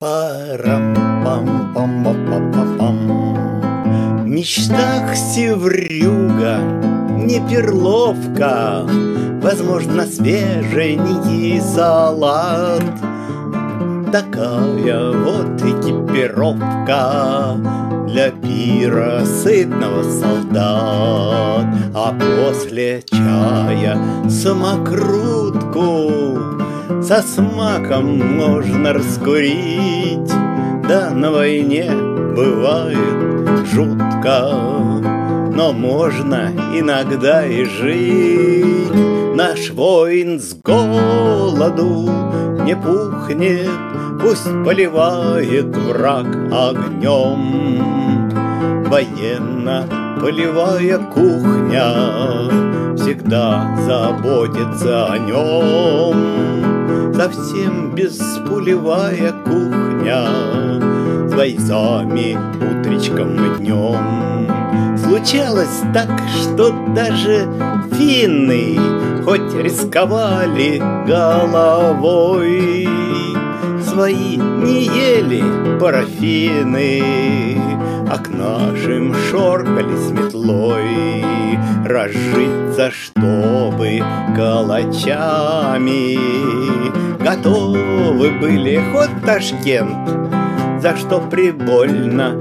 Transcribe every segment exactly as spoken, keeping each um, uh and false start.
Парам-пам-пам-пам-пам-пам. В мечтах севрюга, не перловка, возможно, свеженький салат. Такая вот экипировка для пира сытного солдат. А после чая самокрутку со смаком можно раскурить. Да на войне бывает жутко, но можно иногда и жить. Наш воин с голоду не пухнет, пусть поливает враг огнем. Военно-полевая кухня всегда заботится о нем. Совсем беспулевая кухня с бойцами утречком и днем. Случалось так, что даже финны хоть рисковали головой, свои не ели парафины, а к нашим шоркали с метлой. Разжиться, чтобы калачами готовы были хоть Ташкент, за что прибольно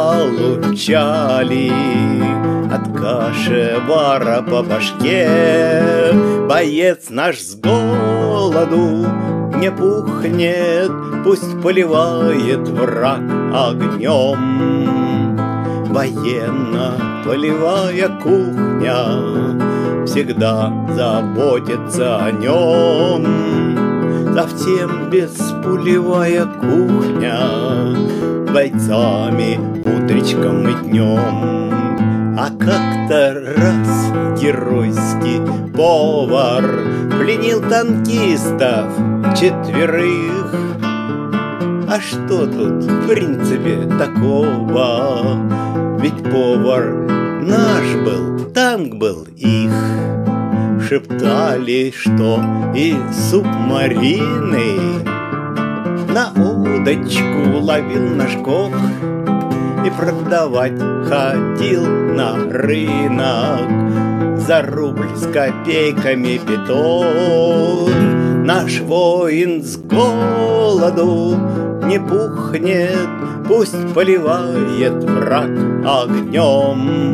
получали от кашевара по башке. Боец наш с голоду не пухнет, пусть поливает враг огнем. Военно-полевая кухня всегда заботится о нем. Совсем беспулевая кухня с бойцами утречком и днем. А как-то раз геройский повар пленил танкистов четверых. А что тут в принципе такого? Ведь повар наш был, танк был их. Шептали, что и субмарины на удочку ловил наш Кох и продавать ходил на рынок за рубль с копейками бетон. Наш воин с голоду не пухнет, пусть поливает враг огнем.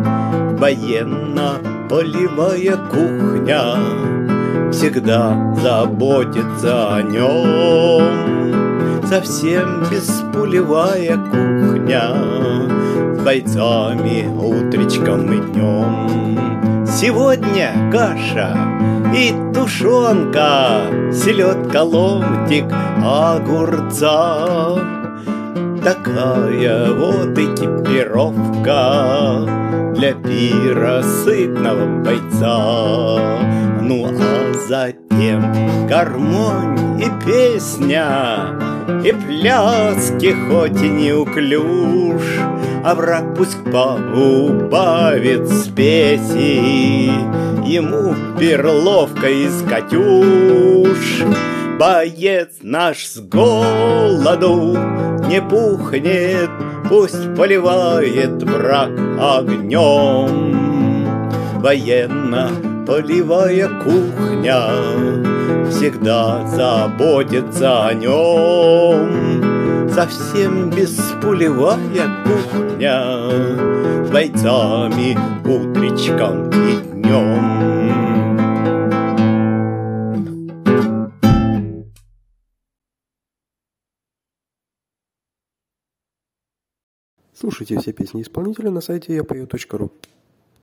Военно-полевая кухня всегда заботится о нем. Совсем беспулевая кухня с бойцами утречком и днем. Сегодня каша и тушенка, селедка, ломтик огурца. Такая вот экипировка для пира сытного бойца. Ну а затем гармонь и песня, и пляски хоть и неуклюж, а враг пусть поубавит спеси, ему перловка из катюш. Боец наш с голоду не пухнет, пусть поливает враг огнем. Военно-полевая кухня всегда заботится о нем. Совсем беспулевая кухня с бойцами утречком и днем. Слушайте все песни исполнителя на сайте я пою точка ру.